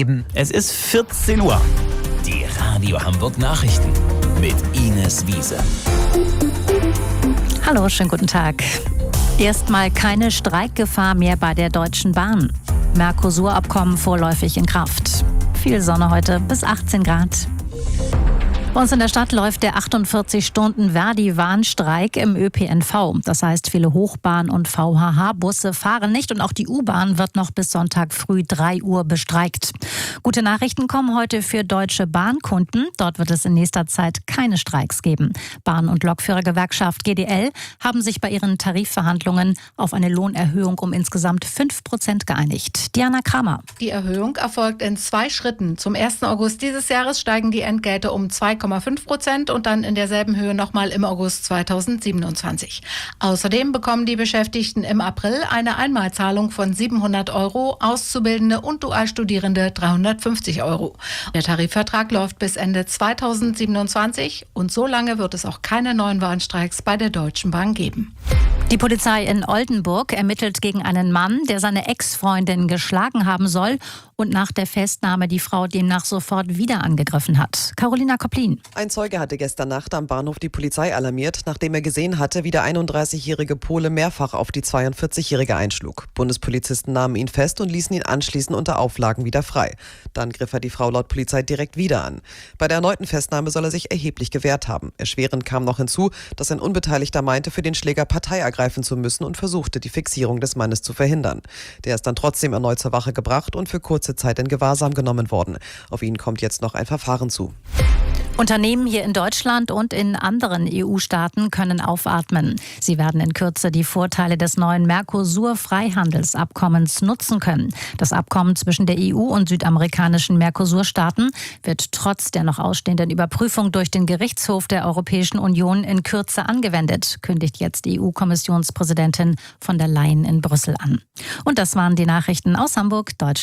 geben. Es ist 14 Uhr. Die Radio Hamburg Nachrichten mit Ines Wiese. Hallo, schönen guten Tag. Erstmal keine Streikgefahr mehr bei der Deutschen Bahn. Mercosur-Abkommen vorläufig in Kraft. Viel Sonne heute, bis 18 Grad. Bei uns in der Stadt läuft der 48-Stunden-Verdi-Warnstreik im ÖPNV. Das heißt, viele Hochbahn- und VHH-Busse fahren nicht und auch die U-Bahn wird noch bis Sonntag früh 3 Uhr bestreikt. Gute Nachrichten kommen heute für Deutsche Bahnkunden. Dort wird es in nächster Zeit keine Streiks geben. Bahn- und Lokführergewerkschaft GDL haben sich bei ihren Tarifverhandlungen auf eine Lohnerhöhung um insgesamt 5% geeinigt. Diana Kramer. Die Erhöhung erfolgt in 2 Schritten. Zum 1. August dieses Jahres steigen die Entgelte um 2,5% und dann in derselben Höhe nochmal im August 2027. Außerdem bekommen die Beschäftigten im April eine Einmalzahlung von 700 €, Auszubildende und Dualstudierende 350 €. Der Tarifvertrag läuft bis Ende 2027 und so lange wird es auch keine neuen Warnstreiks bei der Deutschen Bahn geben. Die Polizei in Oldenburg ermittelt gegen einen Mann, der seine Ex-Freundin geschlagen haben soll und nach der Festnahme die Frau demnach sofort wieder angegriffen hat. Carolina Koplin. Ein Zeuge hatte gestern Nacht am Bahnhof die Polizei alarmiert, nachdem er gesehen hatte, wie der 31-jährige Pole mehrfach auf die 42-jährige einschlug. Bundespolizisten nahmen ihn fest und ließen ihn anschließend unter Auflagen wieder frei. Dann griff er die Frau laut Polizei direkt wieder an. Bei der erneuten Festnahme soll er sich erheblich gewehrt haben. Erschwerend kam noch hinzu, dass ein Unbeteiligter meinte, für den Schläger Partei ergreifen zu müssen und versuchte, die Fixierung des Mannes zu verhindern. Der ist dann trotzdem erneut zur Wache gebracht und für kurze Zeit in Gewahrsam genommen worden. Auf ihn kommt jetzt noch ein Verfahren zu. Unternehmen hier in Deutschland und in anderen EU-Staaten können aufatmen. Sie werden in Kürze die Vorteile des neuen Mercosur-Freihandelsabkommens nutzen können. Das Abkommen zwischen der EU und südamerikanischen Mercosur-Staaten wird trotz der noch ausstehenden Überprüfung durch den Gerichtshof der Europäischen Union in Kürze angewendet, kündigt jetzt EU-Kommissionspräsidentin von der Leyen in Brüssel an. Und das waren die Nachrichten aus Hamburg, Deutschland.